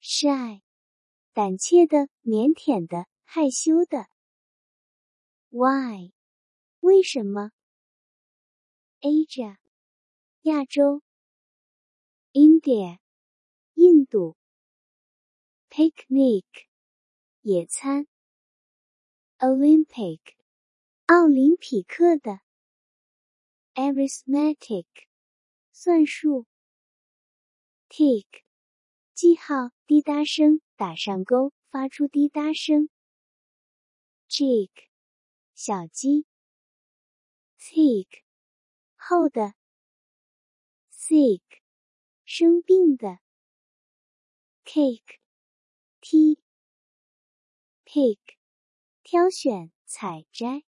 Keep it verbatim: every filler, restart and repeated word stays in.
shy， 胆怯的、腼腆的、害羞的。Why， 为什么？ Asia， 亚洲。India， 印度。Picnic， 野餐。Olympic， 奥林匹克的。Arithmetic， 算术。Tick， 记号，滴答声，打上勾，发出滴答声。Chick， 小鸡。Thick， 厚的。Sick， 生病的。Cake， 梯。Pick， 挑选，采摘。